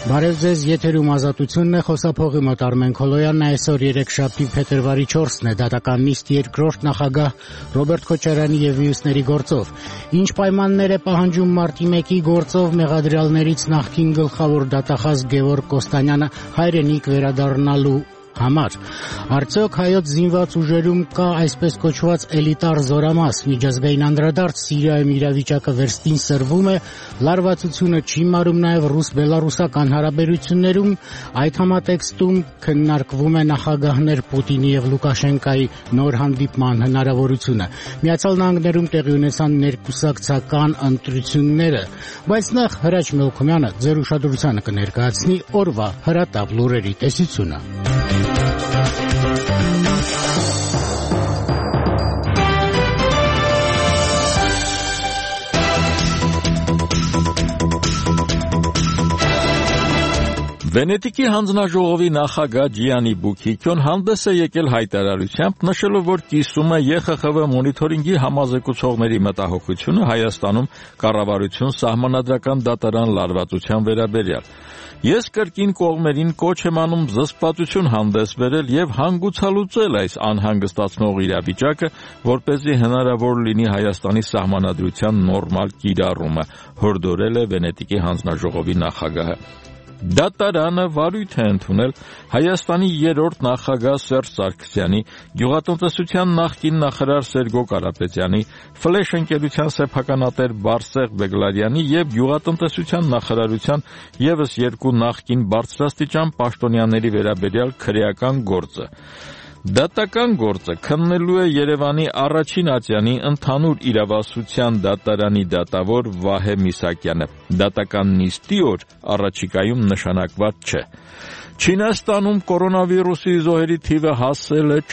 Բարև ձեզ, եթերում ազատությունն է, խոսափողի մոտ Արմեն Քոլոյանն, այսօր երեքշաբթի փետրվարի 4-ն է, դատական նիստ երկրորդ նախագահ Ռոբերտ Քոչարյանի եւ մյուսների գործով։ Ինչ պայմաններ է պահանջում մարտի 1-ի գործով մեղադրյալներից նախկին գլխավոր դատախազ Գևորգ Կոստանյանը հայրենիք վերադառնալու համար։ Արդյոք հայոց զինված ուժերում կա այսպես կոչված էլիտար զորամաս, միջազգային անդրադարձ Սիրիայում իրավիճակը վերստին սրվում է, լարվածությունը չի մարում նաև ռուս-բելարուսական հարաբերություններում, այդ համատեքստում քննարկվում է նախագահներ Պուտինի եւ Լուկաշենկայի նոր հանդիպման հնարավորությունը։ Միացյալ Նահանգներում տեղի ունեցան ներկուսակցական ընտրությունները, բայց նախ Հրաչ Մելքումյանը ձեր ուշադրությանը կներկայացնի օրվա հրատապ լուրերի տեսությունը։ Վենետիկի հանձնաժողովի նախագահ Ջիանի Բուքիկյոն հանդես է եկել հայտարարությամբ, նշելով, որ կիսում է ԵԽԽՎ մոնիթորինգի համազեկուցողների մտահոգությունը Հայաստանում կառավարություն սահմանադրական դատարան լարվածության վերաբերյալ։ Ես կրկին կողմերին կոչ եմ անում զսպվածություն հանդես բերել եւ հանգուցալուծել այս անհանգստացնող իրավիճակը, որպեսզի հնարավոր լինի Հայաստանի սահմանադրության նորմալ կիրառումը, հորդորել է Վենետիկի հանձնաժողովի նախագահը։ Դատարանը վարույթ է ընդունել Հայաստանի երրորդ նախագահ Սերժ Սարգսյանի, գյուղատնտեսության նախկին նախարար Սերգո Կարապետյանի, ֆլեշ ընկերության սեփականատեր Բարսեղ Բեգլարյանի եւ գյուղատնտեսության նախարարության եւս երկու նախկին բարձրաստիճան պաշտոնյաների վերաբերյալ քրեական գործը։ Դատական գործը քննելու է Երևանի առաջին ատյանի ընդհանուր իրավասության դատարանի դատավոր Վահե Միսակյանը։ Դատական նիստի օր առաջիկայում նշանակված չէ։ Չինաստանում կորոնավիրուսի զոհերի թիվը հասել է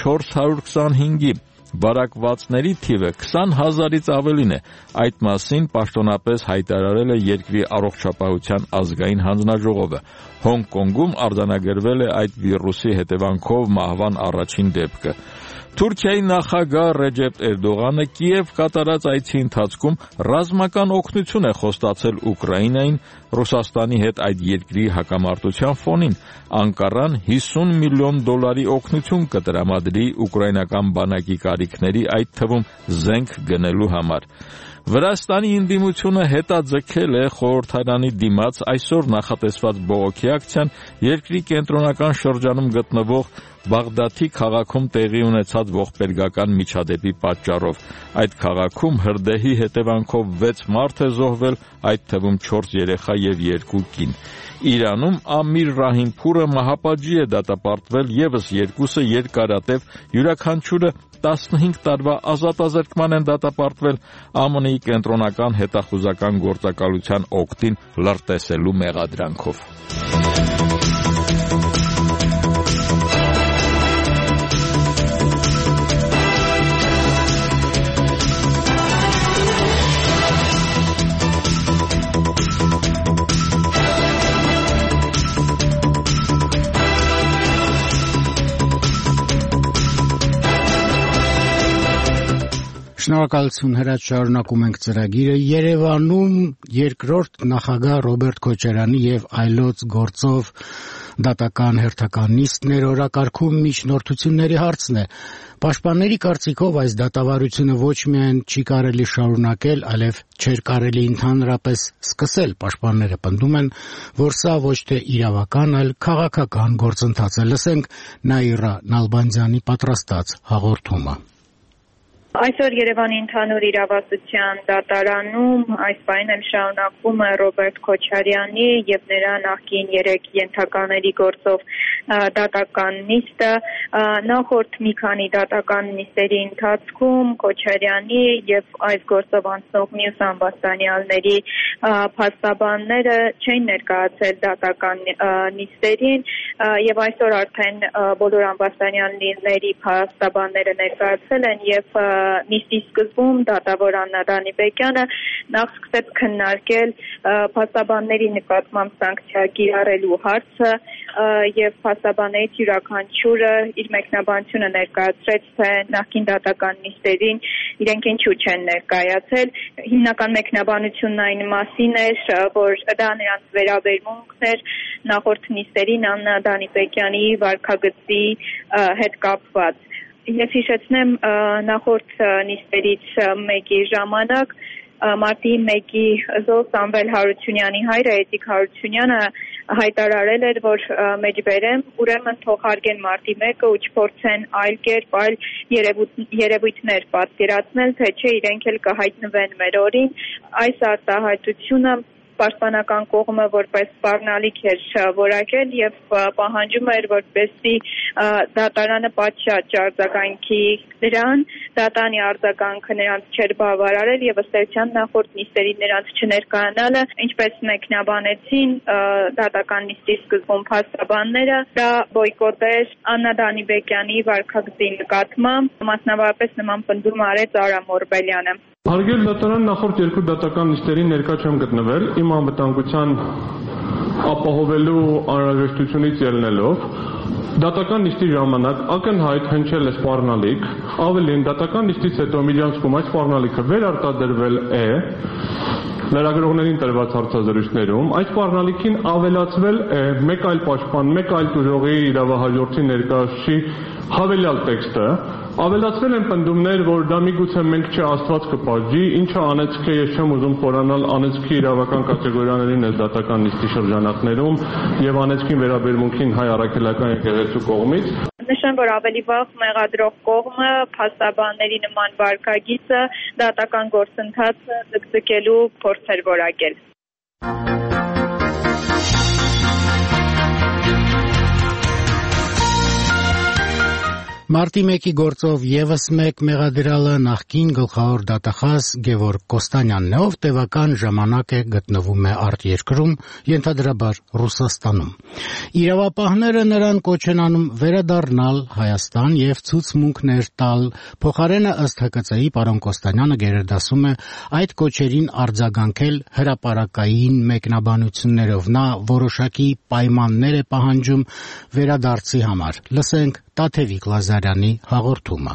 425-ի, վարակվածների թիվը 20,000-ից ավելին է։ Այդ մասին պաշտոնապես հայտարարել է երկրի առողջապահության ազգային հանձնաժողովը։ Հոնկոնգում արձանագրվել է այդ վիրուսի հետևանքով մահվան առաջին դեպքը։ Թուրքիայի նախագահ Ռեջեփ Էրդողանը Կիև կատարած այցի ընթացքում ռազմական օգնություն է խոստացել Ուկրաինային, Ռուսաստանի հետ այդ երկրի հակամարտության ֆոնին։ Անկարան $50 միլիոն օգնություն կտրամադրի ուկրաինական բանակի կարիքների, այդ թվում զենք գնելու համար։ Վրաստանի ընդդիմությունը հետաձգել է խորհրդարանի դիմաց այսօր նախատեսված բողոքի ակցիան երկրի կենտրոնական շրջանում գտնվող Բաղդադի քաղաքում տեղի ունեցած ողբերգական միջադեպի պատճառով։ Այդ քաղաքում հրդեհի հետևանքով 6 մարդ է զոհվել, այդ թվում 4 երեխա եւ 2 կին։ Իրանում Ամիր Ռահիմփուրը մահապատժի է դատապարտվել, եւս երկուսը երկարատև, յուրաքանչյուրը 15 տարվա ազատազրկման են դատապարտվել ԱՄՆ-ի կենտրոնական հետախուզական գործակալության օգտին լրտեսելու մեղադրանքով։ Շնորհակալություն Հրաչ, շարունակում ենք ծրագիրը։ Երևանում երկրորդ նախագահ Ռոբերտ Քոչարյանի եւ այլոց գործով դատական հերթական նիստներ օրակարգում միջնորդությունների հարցն է։ Պաշտպանների կարծիքով այս դատավարությունը ոչ միայն չի կարելի շարունակել, այլև չէր կարելի ընդհանրապես սկսել։ Պաշտպանները պնդում են, որ սա ոչ թե իրավական, այլ քաղաքական գործընթաց է։ Լսենք Նաիրա Նալբանդյանի պատրաստած հաղորդումը։ Այսօր Երևանի ընդհանուր իրավասության դատարանում այս պահին էլ շարունակվում է Ռոբերտ Քոչարյանի եւ նրա նախկին 3 ենթակաների գործով դատական նիստը։ Նախորդ մի քանի դատական նիստերի ընթացքում Քոչարյանի եւ այս գործով անցնող մյուս ամբաստանյալների փաստաբանները չէին ներկայացել դատական նիստերին եւ այսօր արդեն բոլոր ամբաստանյալների փաստաբանները ներկայացել են եւ նիստի սկզբում դատավոր Աննա Դանիբեկյանը նախ սկսեց քննարկել փաստաբանների նկատմամբ սանկցիա կիրառելու հարցը եւ փաստաբաններից յուրաքանչյուրը իր մեկնաբանությունը ներկայացրեց, թե նախկին դատական նիստերին իրենք ինչու չեն ներկայացել։ Հիմնական մեկնաբանությունն այն մասին էր, որ դա նրանց վերաբերմունքն էր նախորդ նիստերին Աննա Դանիբեկյանի վարքագծի հետ կապված։ Ես հիշեցնեմ նախորդ նիստերից մեկի ժամանակ մարտի 1-ի զոհ Սամվել Հարությունյանի հայրը Էդիկ Հարությունյանը հայտարարել էր, որ մեջբերեմ ուրեմն թողարկեն մարտի 1-ը ու չփորձեն այլ կերպ, այլ երևույթներ պատկերացնել, թե չէ իրենք էլ կհայտնվեն մեր օրին։ Այս արտահայտությունը պաշտպանական կողմը որպես սպառնալիք էր որակել եւ պահանջում էր, որպեսզի դատարանը պատշաճ արձագանքի դրան, դատանի արձագանքը նրանց չէր բավարարել եւ ըստ էության նախորդ նիստերի նրանց չներկայանալը, ինչպես մեկնաբանեցին դատական նիստի սկզբում փաստաբանները, դա բոյկոտ էր Աննա Դանիբեկյանի վարքագծի նկատմամբ, մասնավորապես նման պնդում արեց Արամ Օրբելյանը։ Հարգելի դատարան, նախորդ երկու դատական նիստերին ներկա չեմ գտնվել, իմ անվտանգության ապահովելու անհրաժեշտությունից ելնելով, դատական նիստի ժամանակ ակնհայտ հնչել է սպառնալիք, ավելին դատական նիստից հետո միջանցքում այդ սպառնալիքը վերարտադրվել է լրագրողներին տրված հարցազրույցներում, այդ սպառնալիքին ավելացվել է մեկ այլ պաշտպան, մեկ այլ տուժողի իրավահաջորդի ներկայացուցիչի հավելյալ տեքստը, ավելացվել են պնդումներ, որ դա միգուցե մենք չէ Աստված կպատժի, ինչը անեծք է, ես չեմ ուզում խորանալ անեծքի իրավական կատեգորիաներին այս դատական նիստի շրջանակներում եւ անեծքին վերաբերմունքին հայ առաքելական եկեղեցու կողմից։ Նշեմ, որ ավելի վաղ մեղադրող կողմը փաստաբանների նման վարքագիծը դատական գործընթացը ձգձգելու փորձ էր որակել։ Մարտի 1-ի գործով եւս մեկ մեղադրյալը նախկին գլխավոր դատախազ Գևորգ Կոստանյանն է, ով տևական ժամանակ է գտնվում է արտերկրում, ենթադրաբար Ռուսաստանում։ Իրավապահները նրան կոչ են անում վերադառնալ Հայաստան եւ ցուցմունքներ տալ։ Փոխարենը ըստ ՀԿՑ-ի պարոն Կոստանյանը գերադասում է այդ կոչերին արձագանքել հրապարակային մեկնաբանություններով։ Նա որոշակի պայմաններ է պահանջում վերադարձի համար։ Լսենք Տաթևիկ Լազարյանի հաղորդումը։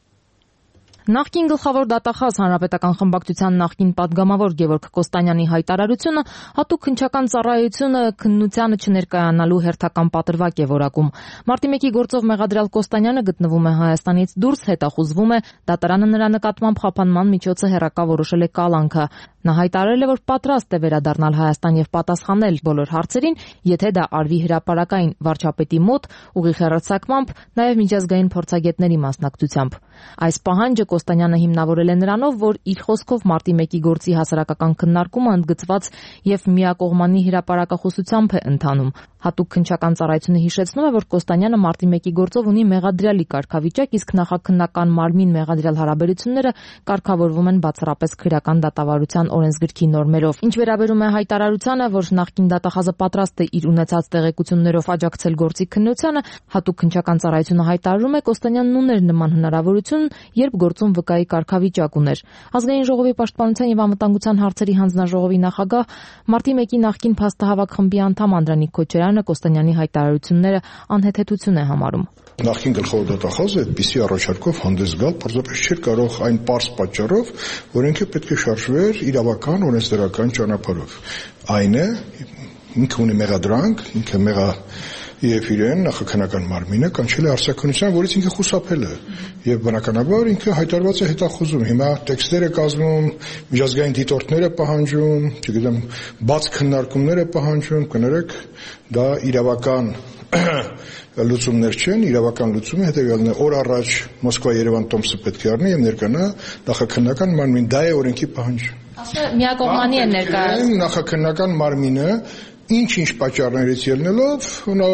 Նախկին գլխավոր դատախազ Հանրապետական խմբակցության նախկին պատգամավոր Գևորգ Կոստանյանի հայտարարությունը հատուկ քննչական ծառայությունը քննությանը չներկայանալու հերթական պատրվակ է որակում։ Մարտի 1-ի գործով մեղադրյալ Կոստանյանը գտնվում է Հայաստանից դուրս, հետախուզվում է, դատարանը նրա նկատմամբ խափանման միջոցը հեռակա որոշել է կալանքը։ Նա հայտարարել է, որ պատրաստ է վերադառնալ Հայաստան եւ պատասխանել բոլոր հարցերին, եթե դա արվի հրապարակային վարչապետի մոտ, ուղիղ հեռարձակմամբ, նաեւ միջազգային փորձագետների մասնակցությամբ։ Այս պահանջը Կոստանյանը հիմնավորել է նրանով, որ իր խոսքով մարտի 1-ի գործի հասարակական քննարկումը ընդգծված եւ միակողմանի հրապարակախոսությամբ է ընթանում։ Հատուկ քննչական ծառայությունը հիշեցնում է, որ Կոստանյանը մարտի 1-ի գործով ունի մեղադրյալի կարգավիճակ, իսկ նախաքննական մարմին մեղադրյալ հարաբերությունները կարգավորվում են բացառապես քրեական դատավարության օրենսգրքի նորմերով։ Ինչ վերաբերում է հայտարարությանը, որ նախկին դատախազը պատրաստ է իր ունեցած տեղեկություններով աջակցել գործի քննությանը, հատուկ քննչական ծառայությունը հայտարարում է, Կոստանյանն ուներ նման հնարավորություն, երբ գործում վկայի կարգավիճակ ուներ։ Ազգային ժողովի պաշտպանության եւ անվտանգության հարցերի հանձնաժողովի նախագահ մարտի 1-ի նախկին փաստահավաք խմբի անդամ Անդրանիկ Քոչարյանը Կոստանյանի հայտարարությունները անհեթեթություն է համարում։ Նախկին գլխավոր դատախազը այդպիսի առաջարկով հանդես գալ պարզապես չէր կարող այն պարզ պատճառով, որ ինքը պետք է շարժվեր իրավական օրենսդրական ճանապարհով։ Այն է, ինքը ունի մեղադրանք, ինքը եւ իրեն նախաքննական մարմինը կանչել է արձակնության, որից ինքը խուսափել է եւ բնականաբար ինքը հայտարարված է հետախուզում։ Հիմա տեքստերը կազմում, միջազգային դիտորդները պահանջում, չգիտեմ, բաց քննարկումները պահանջում, կներեք, դա իրավական լուծումներ չեն, իրավական լուծումը հետեւյալն է. օր առաջ Մոսկվա-Երևան տոմսը պետք է առնի եւ ներկանա նախաքննական մարմին, դա է օրենքի պահանջը։ Միակողմանի է ներկայացնում նախաքննական մարմինը ինչ պատճառներից ելնելով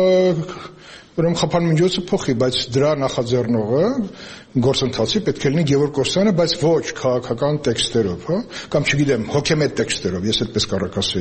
ուրեմն խափան միջոցը փոխի, բայց դրա նախաձեռնողը գործընթացի պետք է լինի Գևորգ Կոստանյանը, բայց ոչ քաղաքական տեքստերով, հա, կամ չգիտեմ, հոգեմետ տեքստերով, ես այդպես կարող ասեի։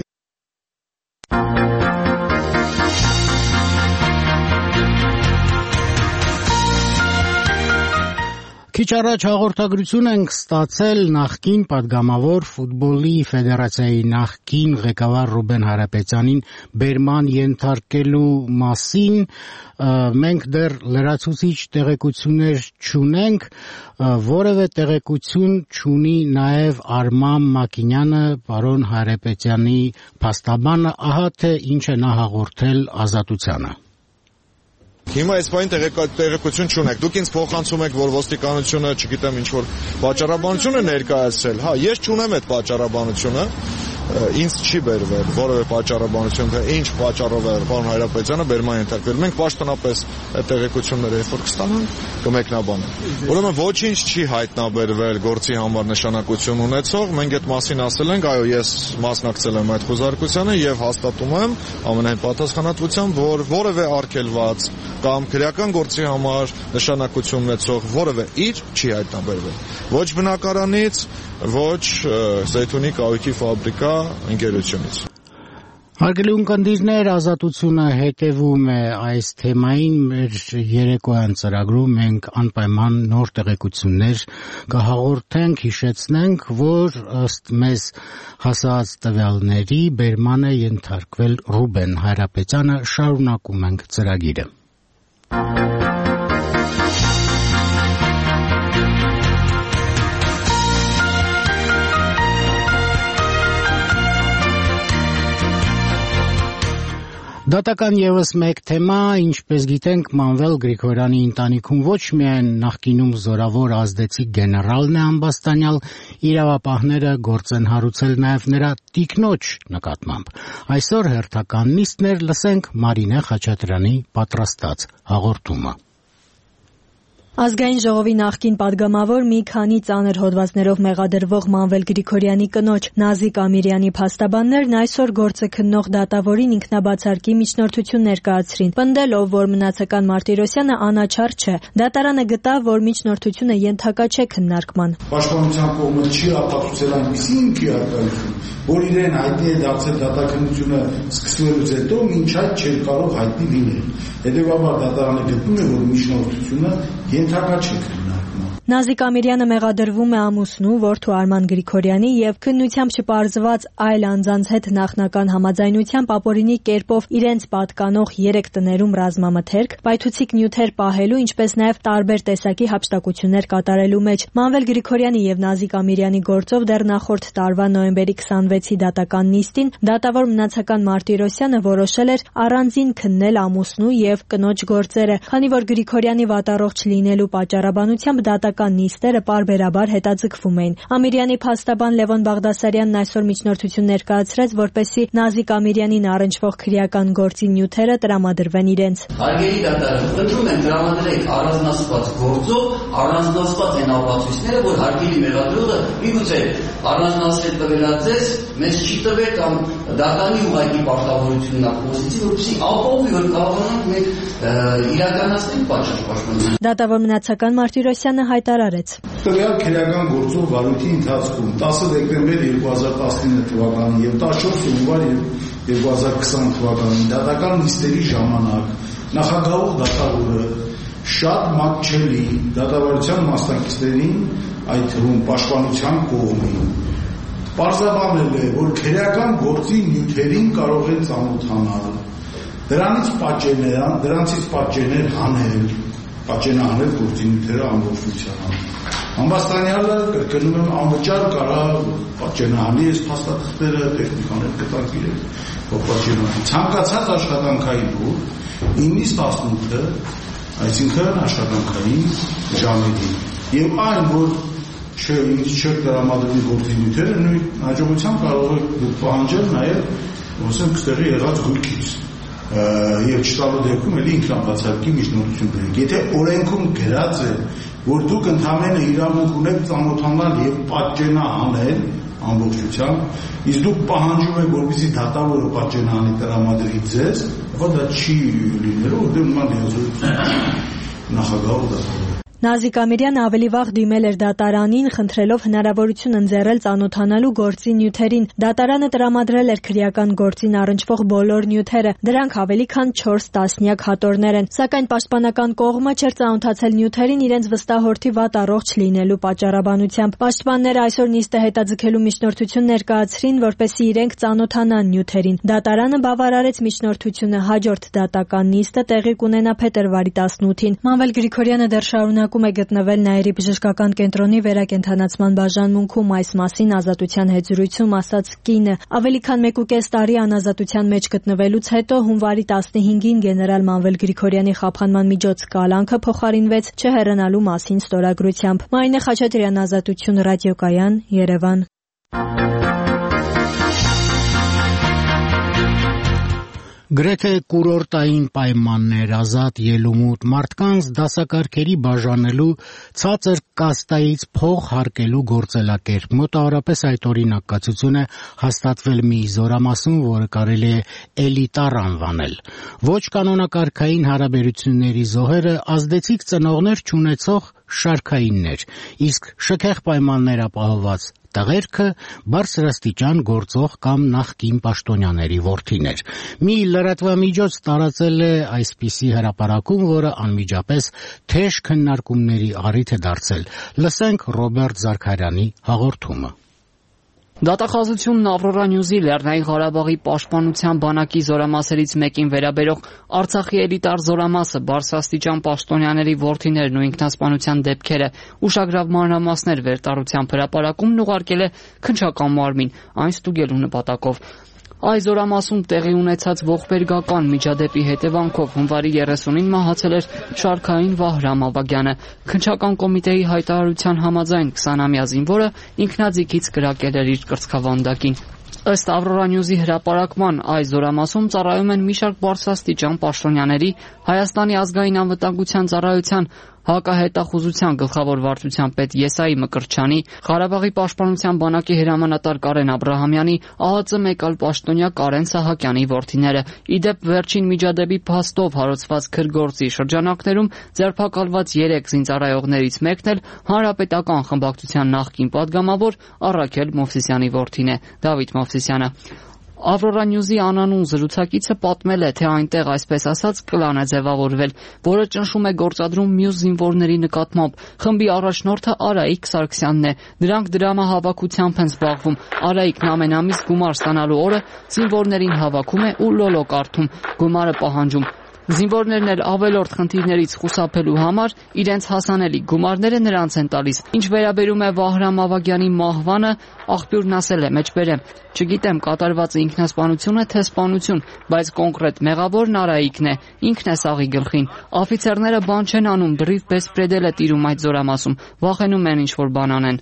Քիչ առաջ հաղորդագրություն ենք ստացել նախկին падգամավոր ֆուտբոլի ֆեդերացիայի նախկին ղեկավար Ռուբեն Հարապետյանին բերման ենթարկելու մասին մենք դեռ լրացուցիչ տեղեկություններ չունենք, որևէ տեղեկություն չունի նաև Արման Մակինյանը, պարոն Հարապետյանի փաստաբանը, ահա թե ինչ է նա հաղորդել Ազատությանը. Հիմա այս բանի տեղեկություն չունեք։ Դուք ինձ փոխանցում եք, որ ոստիկանությունը, չգիտեմ, ինչ որ պատճառաբանություն է ներկայացրել։ Հա, ես չունեմ այդ պատճառաբանությունը։ Ինձ չի բերվել որևէ պատճառաբանություն, թե ինչ պատճառով է պարոն Հայրապետյանը բերման ենթարկվել։ Մենք պաշտոնապես այդ տեղեկությունները երբ որ կստանանք, կմեկնաբանենք։ Ուրեմն ոչինչ չի հայտնաբերվել գործի համար նշանակություն ունեցող։ Մենք այդ մասին ասել ենք, այո, ես մասնակցել եմ այդ խոզարկությանը եւ հաստատում եմ ամենայն պատասխանատվությամբ, որ որևէ արգելված կամ քրեական գործի համար նշանակություն ունեցող որևէ իր չի հայտնաբերվել։ Ոչ բնակարանից, ոչ Զեյթունի կահույքի ֆաբրիկա ընկերությունից։ Հարգելի ունկնդիրներ, Ազատությունը հետևում է այս թեմային մեր երեկոյան ծրագրում մենք անպայման նոր տեղեկություններ կհաղորդենք, հիշեցնենք, որ ըստ մեզ հասած տվյալների բերման է ենթարկվել Ռուբեն Հայրապետյանը, շարունակում ենք ծրագիրը։ Դատական ևս մեկ թեմա, ինչպես գիտենք, Մանվել Գրիգորյանի ընտանիքում ոչ միայն նախկինում զորավոր ազդեցիկ գեներալն է ամբաստանյալ, իրավապահները գործ են հարուցել նաև նրա տիկնոջ նկատմամբ։ Այսօր հերթական նիստներ, լսենք Մարինե Խաչատրյանի պատրաստած հաղորդումը։ Ազգային ժողովի նախկին падգամավոր մի քանի ծանր հոդվածներով մեղադրվող Մանվել Գրիգորյանի կնոջ Նազիկ Ամիրյանի փաստաբաններն այսօր գործը քննող դատավորին ինքնաբացարկի միջնորդություն ներկայացրին, պնդելով, որ մնացական Մարտիրոսյանը անաչառ չէ։ Դատարանը գտավ, որ միջնորդությունը ենթակա չէ քննարկման։ Պաշտպանության կողմը չի ապացուցել այնպիսի ինքի արկայություն, որ իրեն հայտնի է դարձել դատաքննությունը սկսվելուց հետո, մինչ այդ չէր կարող հայտնի լինել։ Հետևաբար դատարանը գտնում է, որ միջնորդությունը ենթակա չէ քննարկման։ Նազիկ Ամիրյանը մեղադրվում է ամուսնու, որդու Արման Գրիգորյանի եւ քննությամբ չպարզված այլ անձանց հետ նախնական համաձայնությամբ ապօրինի կերպով իրենց պատկանող 3 տներում ռազմամթերք, պայթուցիկ նյութեր պահելու, ինչպես նաեւ տարբեր տեսակի հափշտակություններ կատարելու մեջ։ Մանվել Գրիգորյանի եւ Նազիկ Ամիրյանի գործով դեռ նախորդ տարվա նոյեմբերի 26-ի դատական նիստին դատավոր մնացական Մարտիրոսյանը որոշել էր առանձին քննել ամուսնու եւ կնոջ գործերը, քանի որ Գրիգորյանի վատառողջ լինելու պատճառաբանությամբ դատական նիստերը պարբերաբար հետաձգվում էին։ Ամիրյանի փաստաբան Լևոն Բաղդասարյանն այսօր միջնորդություն ներկայացրեց, որպեսզի Նազիկ Ամիրյանին առնչվող քրեական գործի նյութերը տրամադրվեն իրենց։ Հարգելի դատարան, խնդրում եմ տրամադրեք առանձնացված գործով առանձնացված այն ապացույցները, որ հարգելի մեղադրողը միգուցե առանձնացրել տվելաձեզ, մեզ չի տվել կամ դատանի ուղղակի պարտավորությունն ապահովեցի, որպեսզի ապահովի, որ կարողանանք մենք իրականացնել պատժամիջոցը պաշտպանության։ Դատավոր մնացական Մարտիրոսյանը հայտարարեց. Տվյալ քրեական գործով վարույթի ընթացքում 10 դեկտեմբեր 2019 թվականին եւ 14 հունվար 2020 թվականին դատական նիստերի ժամանակ նախագահող դատավորը շատ մատչելի դատավարության մասնակիցներին, այդ թվում պաշտպանության կողմին, պարզաբանել է, որ քրեական գործի նյութերին կարող է ծանոթանալ, դրանցից պատճեններ հանել, պատճենահանել գործի նյութերը ամբողջությամբ։ Ամբաստանյալը, կրկնում եմ, անվճար կարող պատճենահանի այս փաստաթղթերը, տեխնիկաներ կտակ իրեն, որ պատճենահանի։ Ցանկացած աշխատանքային օր 9-ից 18-ը, այսինքն աշխատանքային ժամերին։ Եվ այն, որ ինձ չեք տրամադրվի գործի նյութերը, նույն հաջողությամբ կարող եք դուք պահանջել նաև, ասենք, ստեղի եղած գույքից։ Եվ չտալու դեպքում էլի ինքնաբացարկի միջնորդություն բերենք։ Եթե օրենքում գրած է, որ դուք ընդհանրապես իրավունք ունեք ծանոթանալ եւ պատճենահանել ամբողջությամբ, իսկ դուք պահանջում եք, որպեսզի դատավորը պատճենահանի տրամադրի ձեզ, ապա դա չի լինելու, որտեղ նման լիազորություն նախագահող դատավորը։ Նազիկ Ամիրյանը ավելի վաղ դիմել էր դատարանին, խնդրելով հնարավորություն ընձեռել ծանոթանալու գործի նյութերին։ Դատարանը տրամադրել էր քրեական գործին առնչվող բոլոր նյութերը, դրանք ավելի քան 4 տասնյակ հատորներ են, սակայն պաշտպանական կողմը չէր ծանոթացել նյութերին իրենց վստահորդի վատ առողջ լինելու պատճառաբանությամբ։ Պաշտպանները այսօր նիստը հետաձգելու միջնորդություն ներկայացրին, որպեսզի իրենք ծանոթանան նյութերին։ Դատարանը բավարարեց միջնորդությունը, հաջորդ դատական նիստը տեղի կունենա փետրվարի 18-ին։ Մանվել Գրիգորյանը դեռ շարունակում է գտնվել Նաիրի բժշկական կենտրոնի վերակենդանացման բաժանմունքում, այս մասին Ազատության հետ զրույցում ասաց կինը։ Ավելի քան 1.5 տարի անազատության մեջ գտնվելուց հետո հունվարի 15-ին գեներալ Մանվել Գրիգորյանի խափանման միջոց կալանքը փոխարինվեց չհեռանալու մասին ստորագրությամբ։ Մարինե Խաչատրյան, Ազատություն ռադիոկայան, Երևան։ Գրեթե կուրորտային պայմաններ, ազատ ելումուտ, մարդկանց դասակարգերի բաժանելու, ցածր կաստայից փող հարկելու գործելակերպ։ Մոտավորապես այդ օրինակացություն է հաստատվել մի զորամասում, որը կարելի է էլիտար անվանել։ Ոչ կանոնակարգային հարաբերությունների զոհերը ազդեցիկ ծնողներ չունեցող շարքայիններ, իսկ շքեղ պայմաններ ապահովված տղերքը բարձրաստիճան գործող կամ նախկին պաշտոնյաների որդիներ։ Մի լրատվամիջոց տարածել է այսպիսի հրապարակում, որը անմիջապես թեժ քննարկումների առիթ է դարձել։ Լսենք Ռոբերտ Զարքարյանի հաղորդումը։ Դատախազությունն Ավրորա Նյուզի Լեռնային Ղարաբաղի պաշտպանության բանակի զորամասերից մեկին վերաբերող Արցախի էլիտար զորամասը, բարձրաստիճան պաշտոնյաների որդիներն ու ինքնասպանության դեպքերը, ուշագրավ մանրամասներ վերտառությամբ հրապարակումն ուղարկել է քննչական մարմին, այն ստուգելու նպատակով։ Այս զորամասում տեղի ունեցած ողբերգական միջադեպի հետևանքով հունվարի 30-ին մահացել էր շարքային Վահրամ Ավագյանը։ Քննչական կոմիտեի հայտարարության համաձայն 20-ամյա զինվորը ինքնաձիգից կրակել էր իր կրծքավանդակին։ Ըստ Ավրորա Նյուզի հրապարակման, այս զորամասում ծառայում են մի շարք բարձրաստիճան պաշտոնյաների, Հայաստանի ազգային անվտանգության ծառայության հակահետախուզության գլխավոր վարչության պետ Եսայի Մկրտչյանի, Ղարաբաղի պաշտպանության բանակի հրամանատար Կարեն Աբրահամյանի, ԱԱԾ մեկ այլ պաշտոնյա Կարեն Սահակյանի որդիները։ Իդեպ վերջին միջադեպի փաստով հարուցված քրգործի շրջանակներում ձերբակալված 3 զինծառայողներից մեկն էլ հանրապետական խմբակցության նախկին падգամավոր Առաքել Մովսիսյանի որդին է։ Դավիթ Մովսիսյանը։ Ավրորա Նյուզի անանուն զրուցակիցը պատմել է, թե այնտեղ այսպես ասած կլան է ձևավորվել, որը ճնշում է գործադրում մյուս զինվորների նկատմամբ։ Խմբի առաջնորդը Արայիկ Սարգսյանն է։ Դրանք դրամահավաքությամբ են զբաղվում։ Արայիկն ամեն ամիս գումար ստանալու օրը զինվորներին հավաքում է ու լոլո կարդում, գումարը պահանջում։ Զինվորներն էլ ավելորդ խնդիրներից խուսափելու համար իրենց հասանելի գումարները նրանց են տալիս։ Ինչ վերաբերում է Վահրամ Ավագյանի մահվանը, աղբյուրն ասել է, մեջբերեմ, չգիտեմ կատարվածը ինքնասպանություն է թե սպանություն, բայց կոնկրետ մեղավորն Արայիկն է, ինքն է սաղի գլխին։ Աֆիցերները բան չեն անում, դրիվ բեսպրեդել է տիրում այդ զորամասում, վախենում են ինչ-որ բան անեն։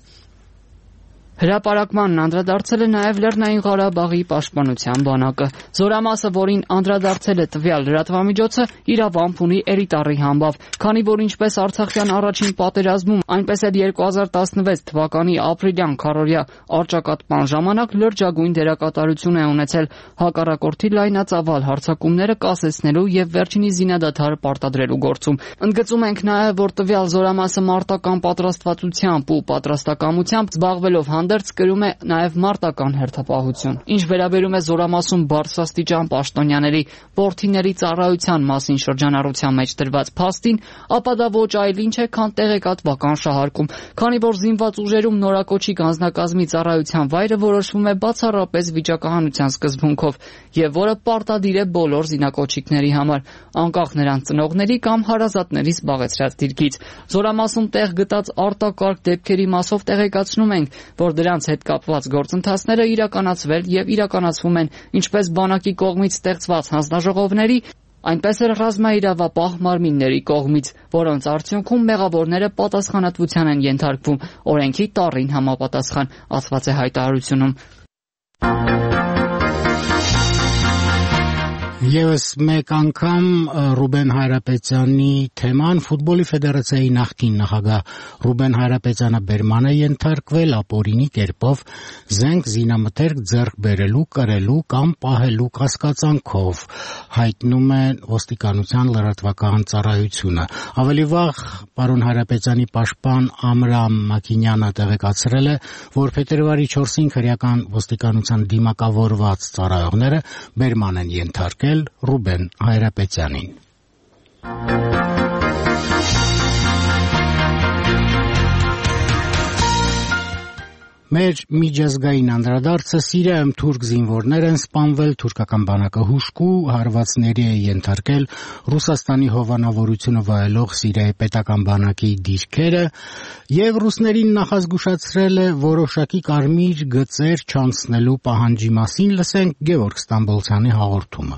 Հրապարակմանն անդրադարձել է նաև Լեռնային Ղարաբաղի պաշտպանության բանակը։ Զորամասը, որին անդրադարձել է տվյալ լրատվամիջոցը, իրավամբ ունի էլիտարի համբավ, քանի որ ինչպես Արցախյան առաջին պատերազմում, այնպես էլ 2016 թվականի ապրիլյան քառօրյա առճակատման ժամանակ լրջագույն դերակատարություն է ունեցել հակառակորդի լայնածավալ հարձակումները կասեցնելու եւ վերջինի զինադադարը պարտադրելու գործում։ Ընդգծում ենք նաև, որ տվյալ զորամասը մարտական պատրաստվածությամբ ու պատրաստակամությամբ զբաղվելով հանդերձ կրում է նաև մարտական հերթապահություն։ Ինչ վերաբերում է զորամասում բարձրաստիճան պաշտոնյաների որդիների ծառայության մասին շրջանառության մեջ դրված փաստին, ապա դա ոչ այլ ինչ է, քան տեղեկատվական շահարկում, քանի որ զինված ուժերում նորակոչիկ անձնակազմի ծառայության վայրը որոշվում է բացառապես վիճակահանության սկզբունքով եւ որը պարտադիր է բոլոր զինակոչիկների համար, անկախ նրանց ծնողների կամ հարազատների զբաղեցրած դիրքից։ Զորամասում տեղ գտած արտակարգ դեպքերի մասով տեղեկացնում ենք, որ դրանց հետ կապված գործընթացները իրականացվել եւ իրականացվում են ինչպես բանակի կողմից ստեղծված հանձնաժողովների, այնպես էլ ռազմաիրավապահ մարմինների կողմից, որոնց արդյունքում մեղավորները պատասխանատվության են ենթարկվում, օրենքի տառին համապատասխան, ասված է հայտարարությունում։ Եվս մեկ անգամ Ռուբեն Հայրապետյանի թեման ֆուտբոլի ֆեդերացիայի նախկին նախագահ Ռուբեն Հայրապետյանը բերման է ենթարկվել ապօրինի կերպով զենք զինամթերք ձեռք բերելու, կրելու կամ պահելու կասկածանքով, հայտնում է ոստիկանության լրատվական ծառայությունը։ Ավելի վաղ պարոն Հայրապետյանի պաշտպան Ամրամ Մակինյանը տեղեկացրել է, որ փետրվարի 4-ին քրեական ոստիկանության դիմակավորված ծառայողները բերման են ենթարկել Ռուբեն Հայրապետյանին։ Մեր միջազգային անդրադարձը Սիրիայում թուրք զինվորներ են սպանվել, թուրքական բանակը հուժկու հարվածների է ենթարկել Ռուսաստանի հովանավորությունը վայելող Սիրիայի պետական բանակի դիրքերը եւ ռուսներին նախազգուշացրել է որոշակի կարմիր գծեր չանցնելու պահանջի մասին, լսենք Գևորգ Ստամբոլցյանի հաղորդումը։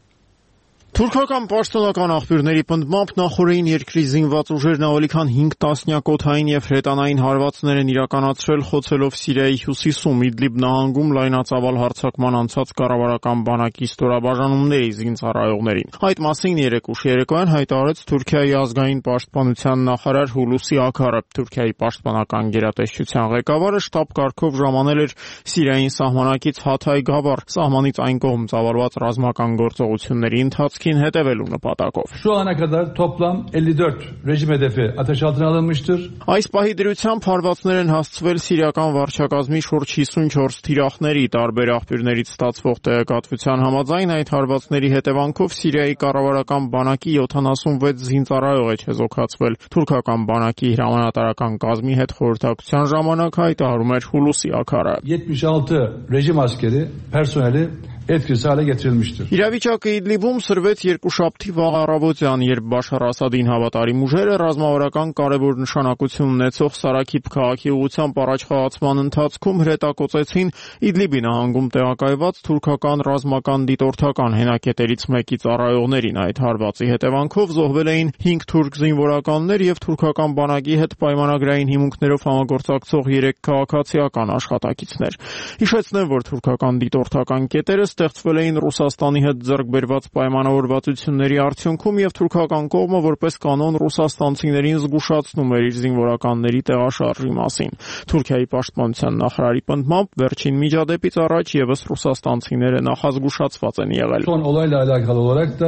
Թուրքական պաշտոնական աղբյուրների պնդմամբ նախօրեին երկրի զինված ուժերն ավելի քան 5 տասնյակ օդային եւ հրետանային հարվածներ են իրականացրել խոցելով Սիրիայի հյուսիսում Իդլիբ նահանգում լայնածավալ հարձակման անցած կառավարական բանակի ստորաբաժանումների զինծառայողներին։ Այդ մասին երեկ ուշ երեկոյան հայտարարեց Թուրքիայի ազգային պաշտպանության նախարար Հուլուսի Աքարը։ Թուրքիայի պաշտպանական գերատեսչության ղեկավարը շտաբ կարգով ժամանել էր Սիրիային սահմանակից Հաթայ Գավառ, սահմանից այն կողմ ծավալված ռազմական գործողությունների ընթացքին հետևելու նպատակով։ Şu ana kadar toplam 54 rejim hedefi ateş altına alınmıştır. Այս պահի դրությամբ հարվածներ են հասցվել սիրիական վարչակազմի շուրջ 54 թիրախների, տարբեր աղբյուրներից ստացվող տեղեկատվության համաձայն այդ հարվածների հետևանքով Սիրիայի կառավարական բանակի 76 զինծառայող է չեզոքացվել։ Թուրքական բանակի հրամանատարական կազմի հետ խորհրդակցության ժամանակ հայտարարում էր Հուլուսի Աքարը։ 76 rejim askeri personeli etkisiz hale getirilmiştir. Իրավիճակը Իդլիբում սրվեց երկուշաբթի վաղ առավոտյան, երբ Բաշար Ասադին հավատարիմ ուժերը ռազմավարական կարևոր նշանակություն ունեցող Սարաքիփ քաղաքի ուղղությամբ առաջխաղացման ընթացքում հրետակոծեցին Իդլիբի նահանգում տեղակայված թուրքական ռազմական դիտորդական հենակետերից մեկի ծառայողներին։ Այդ հարվածի հետևանքով զոհվել էին 5 թուրք զինվորականներ եւ թուրքական բանակի հետ պայմանագրային հիմունքներով համագործակցող 3 քաղաքացիական աշխատակիցներ։ Հիշեցնեմ, որ թուրքական դիտորդական կետերը ստեղծվել էին Ռուսաստանի հետ ձեռք բերված պայմանավորվածությունների արդյունքում եւ թուրքական կողմը որպես կանոն ռուսաստանցիներին զգուշացնում էր իր զինվորականների տեղաշարժի մասին։ Թուրքիայի պաշտպանության նախարարի պնդմամբ վերջին միջադեպից առաջ եւս ռուսաստանցիները նախազգուշացված են եղել։ Son olayla alakalı olarak da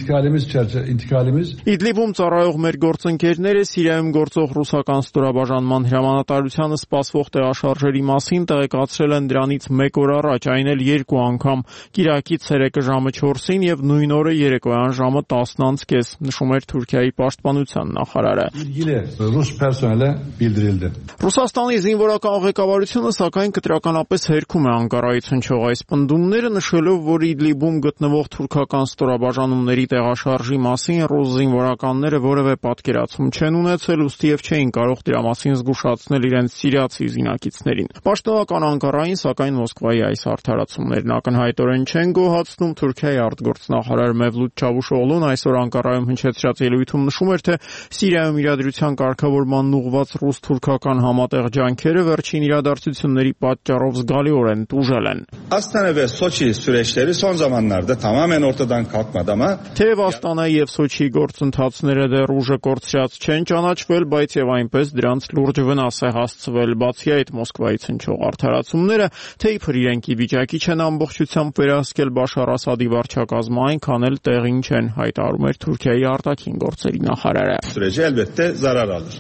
intikalimiz Իդլիբում ծառայող մեր գործընկերները Սիրիայում գործող ռուսական ստորաբաժանման հրամանատարությանը սպասվող տեղաշարժերի մասին տեղեկացրել են դրանից 1 օր առաջ, այն էլ 2 անգամ։ Կիրակի ցերեկը ժամը 4-ին եւ նույն օրը երեկոյան ժամը 10:30, նշում էր Թուրքիայի պաշտպանության նախարարը։ Ռուսաստանի զինվորական ղեկավարությունը սակայն կտրականապես հերքում է Անկարայից հնչող այս պնդումները, նշելով, որ Իդլիբում գտնվող թուրքական ստորաբաժանումների տեղաշարժի մասին ռուս զինվորականները որևէ պատկերացում չեն ունեցել, ուստի եւ չէին կարող դրա մասին զգուշացնել իրենց սիրիացի զինակիցներին։ Պաշտոնական Անկարային սակայն Մոսկվայի այս արդարացումներն ակնհայտորեն չեն գոհացնում։ Թուրքիայի արտգործնախարար Մևլութ Չավուշօղլուն այսօր Անկարայում հնչեցրած ելույթում նշում էր, թե Սիրիայում իրադրության կարգավորման ուղղված ռուս-թուրքական համատեղ ջանքերը վերջին իրադարձությունների պատճառով զգալիորեն տուժել են։ Աստana ve Soçi süreçleri son zamanlarda tamamen ortadan kalkmadı ama Թեև Աստանա եւ Սոչի գործընթացները դեռ ուժը կորցրած չեն ճանաչվել, բայց եւ այնպես դրանց լուրջ վնաս է հասցվել։ Բացի այդ Մոսկվայից հնչող արդարացումները, թե իբր իրենք ի վիճակի չեն ամբողջությամբ վերահսկել Բաշար Ասադի վարչակազմը, այնքան էլ տեղին չեն, հայտարարում էր Թուրքիայի արտաքին գործերի նախարարը։ süreci elbette zarar alır.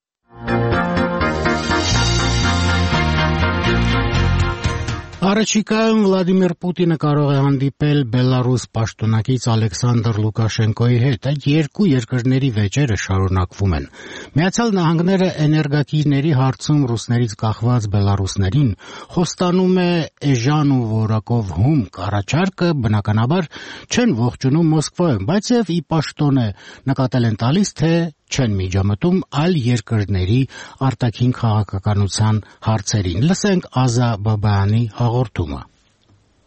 Առաջիկայում Վլադիմիր Պուտինը կարող է հանդիպել Բելարուս պաշտոնակից Ալեքսանդր Լուկաշենկոյի հետ։ Այդ երկու երկրների վեճերը շարունակվում են։ Միացյալ Նահանգները էներգակիրների հարցում ռուսներից կախված բելարուսներին խոստանում է էժան ու որակով հումք առաջարկը, բնականաբար չեն ողջունում Մոսկվայում, բայց եւ ի պաշտոն է նկատել են տալիս, թե չեն միջամտում այլ երկրների արտաքին քաղաքականության հարցերին։ Լսենք Ազա Բաբայանի հաղորդումը։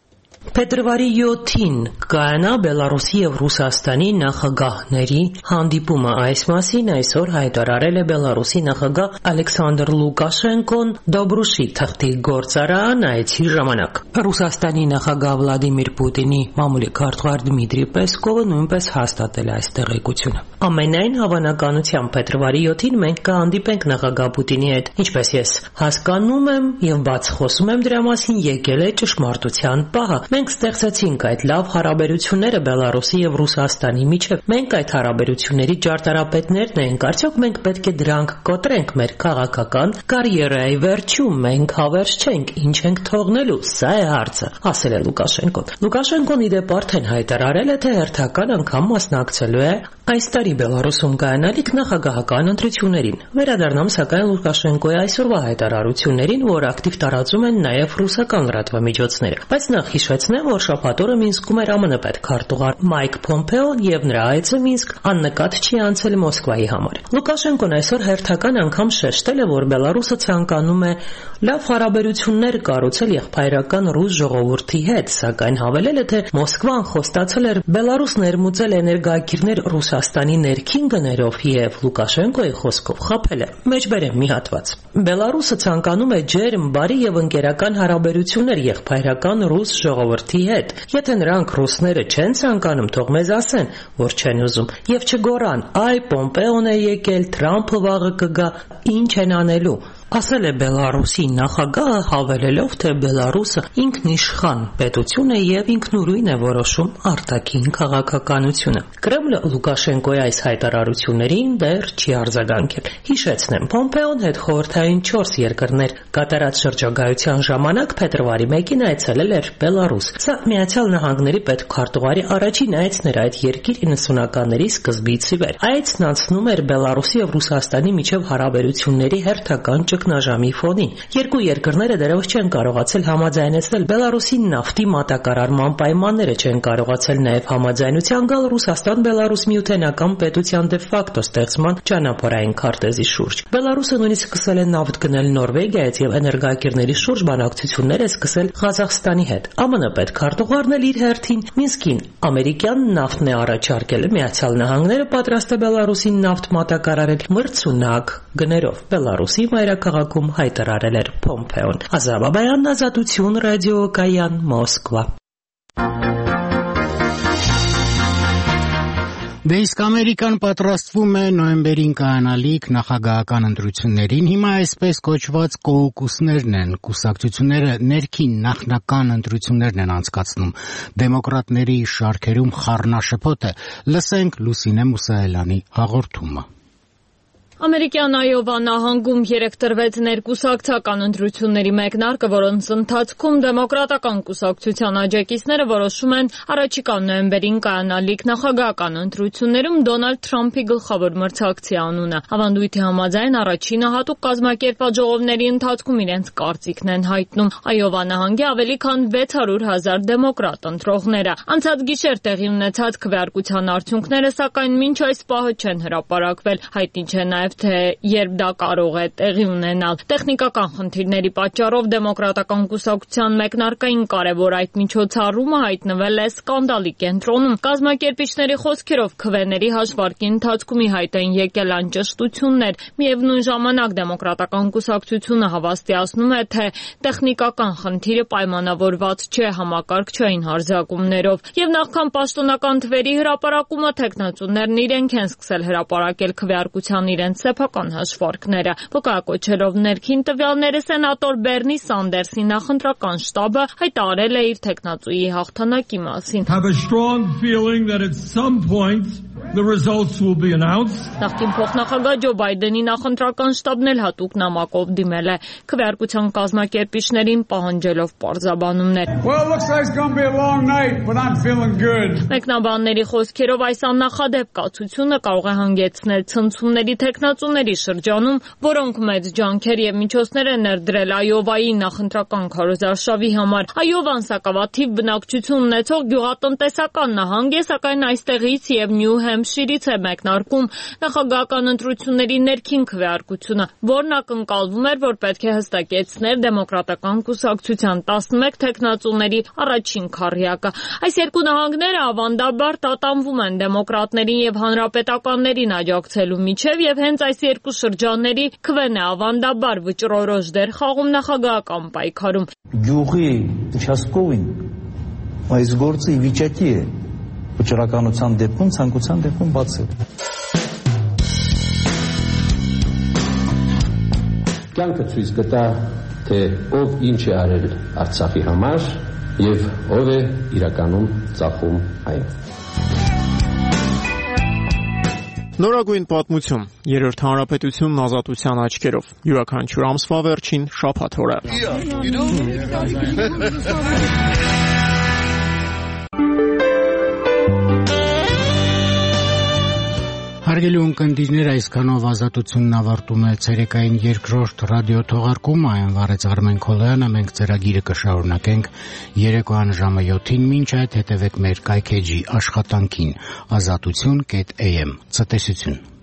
Փետրվարի 7-ին կայանա Բելարուսի եւ Ռուսաստանի նախագահների հանդիպումը։ Այս մասին այսօր հայտարարել է Բելարուսի նախագահ Ալեքսանդր Լուկաշենկոն Դոբրուշի թղթի գործարան այցի ժամանակ։ Ռուսաստանի նախագահ Վլադիմիր Պուտինի մամուլի քարտուղար Դմիտրի Պեսկովը նույնպես հաստատել է այս տեղեկությունը։ Ամենայն հավանականությամբ փետրվարի 7-ին մենք կհանդիպենք նախագահ Պուտինի հետ։ Ինչպես ես հասկանում եմ եւ բաց խոսում եմ դրա մասին, եկել է ճշմարտության պահը։ Մենք ստեղծեցինք այդ լավ հարաբերությունները Բելարուսի եւ Ռուսաստանի միջեւ։ Մենք այդ հարաբերությունների ճարտարապետներն ենք, արդյոք մենք պետք է դրանք կոտրենք մեր քաղաքական կարիերայի վերջում։ Մենք հավերժ չենք, ինչ ենք թողնելու, սա է հարցը, ասել է Լուկաշենկոն։ Լուկաշենկոն ի դեպ արդեն հայտարարել է, թե հերթական անգամ մասնակցելու է այս տարի Բելարուսում կայանալիք նախագահական ընտրություններին։ Վերադառնամ սակայն Լուկաշենկոյի այսօրվա հայտարարություններին, որ ակտիվ տարածում են նաև ռուսական լրատվամիջոցները։ Բայց նախ հիշեցնեմ, որ շաբաթ օրը Մինսկում էր ԱՄՆ պետքարտուղար Մայք Փոմպեոն եւ նրա այցը Մինսկ աննկատ չի անցել Մոսկվայի համար։ Լուկաշենկոն այսօր հերթական անգամ շեշտել է, որ Բելարուսը ցանկանում է լավ հարաբերություններ կառուցել եղբայրական ռուս ժողովրդի հետ, սակայն հավելել է, թե Մոսկվան խոստացել էր Բելարուս ներմուծել էներգակիրներ Ռուսաստանի ներքին գներով եւ Լուկաշենկոյի խոսքով խաբել է։ Մեջբերեմ մի հատված։ Բելարուսը ցանկանում է ջերմ, բարի եւ ընկերական հարաբերություններ եղբայրական ռուս ժողովրդի հետ։ Եթե նրանք ռուսները չեն ցանկանում, թող մեզ ասեն, որ չեն ուզում եւ չգոռան. «Այ Պոմպեոն է եկել, Թրամփը վաղը կգա», ինչ են անելու։ Ասել է Բելարուսի նախագահը, հավելելով, թե Բելարուսը ինքնիշխան պետություն է եւ ինքնուրույն է որոշում արտաքին քաղաքականությունը։ Կրեմլը Լուկաշենկոյի այս հայտարարություններին դեռ չի արձագանքել։ Հիշեցնեմ, Պոմպեոն հետ խորհրդային 4 երկրներ կատարած շրջագայության ժամանակ փետրվարի 1-ին այցելել էր Բելարուս։ Սա Միացյալ Նահանգների պետքարտուղարի առաջին այցն էր այդ երկիր 90-ականների սկզբից ի վեր։ Այցն անցնում էր Բելարուսի եւ Ռուսաստանի միջև հարաբերությունների հերթական ճգնաժամի ֆոնին։ Երկու երկրները դեռևս չեն կարողացել համաձայնեցնել Բելարուսի նավթի մատակարարման պայմանները, չեն կարողացել նաև համաձայնության գալ Ռուսաստան-Բելարուս միութենական պետության դե ֆակտո ստեղծման ճանապարհային քարտեզի շուրջ։ Բելարուսը նույնիսկ սկսել է նավթ գնել Նորվեգիայից եւ էներգակիրների շուրջ բանակցություններ է սկսել Ղազախստանի հետ։ ԱՄՆ պետքարտուղարն էլ իր հերթին Մինսկին ամերիկյան նավթն է առաջարկել։ Միացյալ Նահանգները պատրաստ է Բելարուսին նավթ մատակարարել մրցունակ գներով։ Բելարուսի մայրաքաղաքում հայտարարել էր Փոմպեոն։ Ազարբայջան, Ազատություն, ռադիոկայան, Մոսկվա։ Դե իսկ Ամերիկան պատրաստվում է նոյեմբերին կայանալիք նախագահական ընտրություններին, հիմա այսպես կոչված կոկուսներն են, կուսակցությունները ներքին նախնական ընտրություններն են անցկացնում, դեմոկրատների շարքերում խառնաշփոթ է, լսենք Լուսինե Մուսայելյանի հաղորդումը։ Ամերիկյան Այովա նահանգում 3 տրվեց ներկուսակցական ընտրությունների մեկնարկը, որոնց ընթացքում դեմոկրատական կուսակցության աջակիցները որոշում են առաջիկա նոյեմբերին կայանալիք նախագահական ընտրություններում Դոնալդ Թրամփի գլխավոր մրցակցի անունը։ Ավանդույթի համաձայն առաջինը հատուկ կազմակերպված ժողովների ընթացքում իրենց կարծիքն են հայտնում։ Այովա նահանգի ավելի քան 600,000 դեմոկրատ ընտրողները։ Անցած գիշեր տեղի ունեցած քվեարկության արդյունքները սակայն մինչ այս պահը չեն հրապարակվել, հայտնի չէ նաև թե երբ դա կարող է տեղի ունենալ։ Տեխնիկական խնդիրների պատճառով դեմոկրատական կուսակցության մեկնարկային կարևոր այդ միջոցառումը հայտնվել է սկանդալի կենտրոնում։ Կազմակերպիչների խոսքերով քվեների հաշվարկի ընթացքում ի հայտ են եկել անճշտություններ։ Միևնույն ժամանակ դեմոկրատական կուսակցությունը հավաստիացնում է, թե տեխնիկական խնդիրը պայմանավորված չէ համակարգչային հարձակումներով։ Եվ նախքան պաշտոնական թվերի հրապարակումը թեկնածուներն իրենք են սկսել հրապարակել քվեարկության իրենց սեփական հաշվարկները։ Վկայակոչելով ներքին տվյալները սենատոր Բերնի Սանդերսի նախընտրական շտաբը հայտարարել է իր թեկնածուի հաղթանակի մասին։ Նախկին փոխնախագահ Ջո Բայդենի նախընտրական շտաբն էլ հատուկ նամակով դիմել է քվեարկության կազմակերպիչներին պահանջելով պարզաբանումներ։ Մեկնաբանների խոսքերով այս աննախադեպ կացությունը կարող է հանգեցնել ցնցումների թեկնածու թեկնածուների շրջանում, որոնք մեծ ջանքեր եւ միջոցներ են ներդրել Այովայի նախընտրական քարոզարշավի համար։ Այովան սակավաթիվ բնակչություն ունեցող գյուղատնտեսական նահանգ է, սակայն այստեղից եւ Նյու Հեմփշիրից է մեկնարկում նախագահական ընտրությունների ներքին քվեարկությունը, որն ակնկալվում էր, որ պետք է հստակեցներ Դեմոկրատական կուսակցության 11 թեկնածուների առաջին քառյակը։ Այս երկու նահանգները ավանդաբար տատանվում են դեմոկրատներին եւ հանրապետականներին աջակցելու միջև եւ հենց այս երկու շրջանների քվեն է ավանդաբար վճռորոշ դեր խաղում նախագահական պայքարում։ Գյուղի участковին այս գործը ի վիճակի է վճռականության դեպքում ցանկության դեպքում բացել։ Կյանքը ցույց կտա, թե ով ինչ է արել Արցախի համար եւ ով է իրականում ծախում այն։ Նորագույն պատմություն, երրորդ հանրապետությունն ազատության աչքերով, յուրաքանչյուր ամսվա վերջին շաբաթ օրը։ Հարգելի ունկնդիրներ, այսքանով ազատությունն ավարտում է ցերեկային երկրորդ ռադիո թողարկումը, այն վարեց Արմեն Քոլոյանը, մենք ծրագիրը կշարունակենք երեկոյան ժամը 7-ին, մինչ այդ հետևեք մեր կայքեջի աշխատանքին, azatutun.am, ցտեսություն։